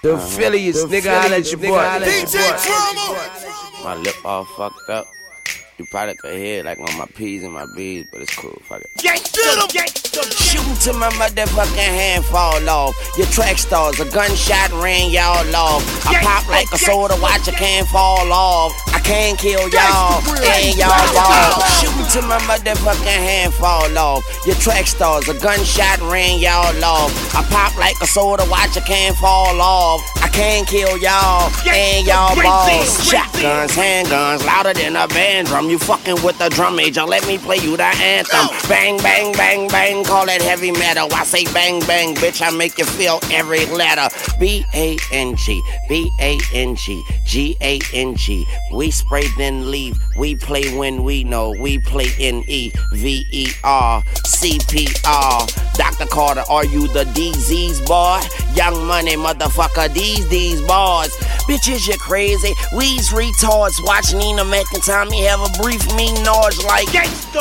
The Phillies, nigga, I let your boy. DJ Drama. My lip all fucked up. You probably could hear it like on my P's and my B's, but it's cool. Fuck it. Shooting till my motherfucking hand fall off. Your track stars, a gunshot ran y'all off. I pop like a soda, watch a can fall off. I can't kill y'all, and y'all ball. Shooting till my motherfucking hand fall off. Your track stars, a gunshot ran y'all off. I pop like a soda, watch a can fall off. I can't kill y'all, and y'all balls. Shotguns, handguns, louder than a band drum. You fucking with the drum major, let me play you the anthem. Bang, bang, bang, bang, call it heavy metal. I say bang, bang, bitch, I make you feel every letter. B-A-N-G, B-A-N-G, G-A-N-G. We spray then leave, we play when we know. We play N-E-V-E-R, C-P-R. Dr. Carter, are you the DZ's boy? Young Money, motherfucker, these boys. Bitches, you crazy, we's retards. Watch Nina McIntyre have a brief menage like Gangsta.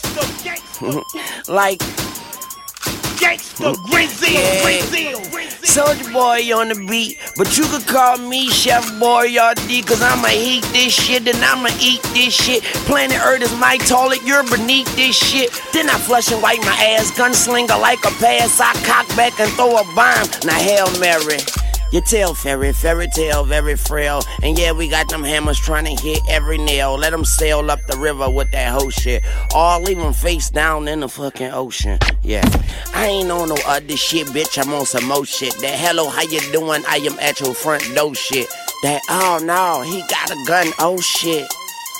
like Gangsta, Grizzle. Soulja Boy on the beat, but you could call me Chef Boyardee, cause I'ma heat this shit, then I'ma eat this shit. Planet Earth is my toilet, you're beneath this shit. Then I flush and wipe my ass, gunslinger like a pass. I cock back and throw a bomb, now Hail Mary. Your tail fairy tale, very frail. And yeah, we got them hammers trying to hit every nail. Let them sail up the river with that whole shit. Or leave them face down in the fucking ocean. Yeah, I ain't on no other shit, bitch, I'm on some more shit. That hello, how you doing? I am at your front door shit. That, oh no, he got a gun, oh shit.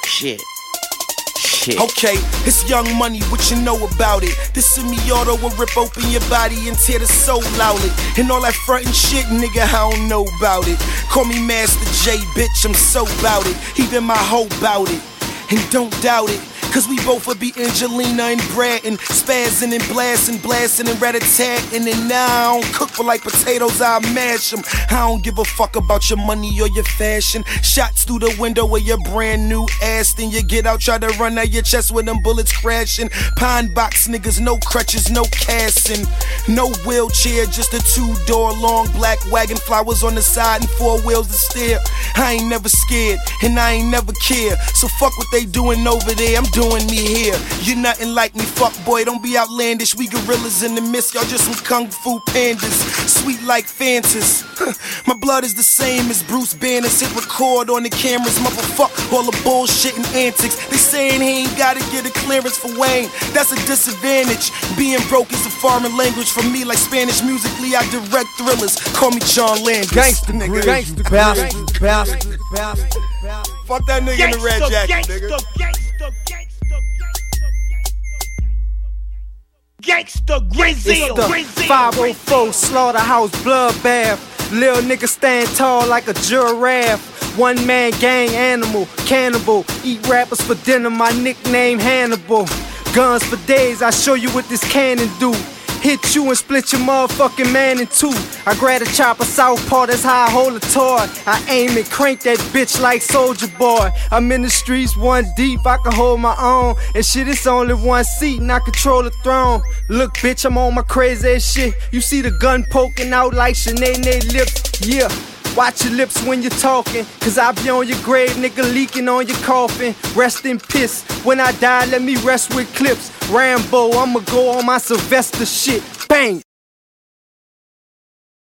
Okay, it's Young Money, what you know about it? This semi-auto will rip open your body and tear the soul out it. And all that frontin' shit, nigga, I don't know about it. Call me Master J, bitch, I'm so bout it. Even my hoe bout it, and don't doubt it. Cause we both would be Angelina and Bratton, spazzing and blasting and rat-a-tatting. And now I don't cook for like potatoes, I mash them. I don't give a fuck about your money or your fashion. Shots through the window of your brand new ass. Then you get out, try to run out your chest with them bullets crashing. Pine box niggas, no crutches, no casting. No wheelchair, just a 2-door long black wagon. Flowers on the side and 4 wheels to steer. I ain't never scared, and I ain't never care. So fuck what they doing over there, I'm doing me here. You're nothing like me, fuck boy, don't be outlandish. We gorillas in the mist, y'all just some kung fu pandas. Sweet like Fantas. My blood is the same as Bruce Banner's. Hit record on the cameras, motherfuck all the bullshit and antics. They saying he ain't gotta get a clearance for Wayne, that's a disadvantage. Being broke is a foreign language for me, like Spanish musically. I direct thrillers, call me John Landis. Gangsta, nigga. Bastard. Fuck that nigga in the red jacket, nigga. Gangsta, Grizzle. It's the 504 slaughterhouse bloodbath. Lil nigga stand tall like a giraffe. One man gang animal, cannibal. Eat rappers for dinner, my nickname Hannibal. Guns for days, I show you what this cannon do. Hit you and split your motherfucking man in two. I grab a chopper southpaw, that's how I hold a toy. I aim and crank that bitch like Soulja Boy. I'm in the streets one deep, I can hold my own. And shit, it's only one seat and I control the throne. Look bitch, I'm on my crazy ass shit. You see the gun poking out like Sinead lips, yeah. Watch your lips when you're talking, cause I be on your grave, nigga, leaking on your coffin. Rest in piss, when I die, let me rest with clips. Rambo, I'ma go on my Sylvester shit, bang!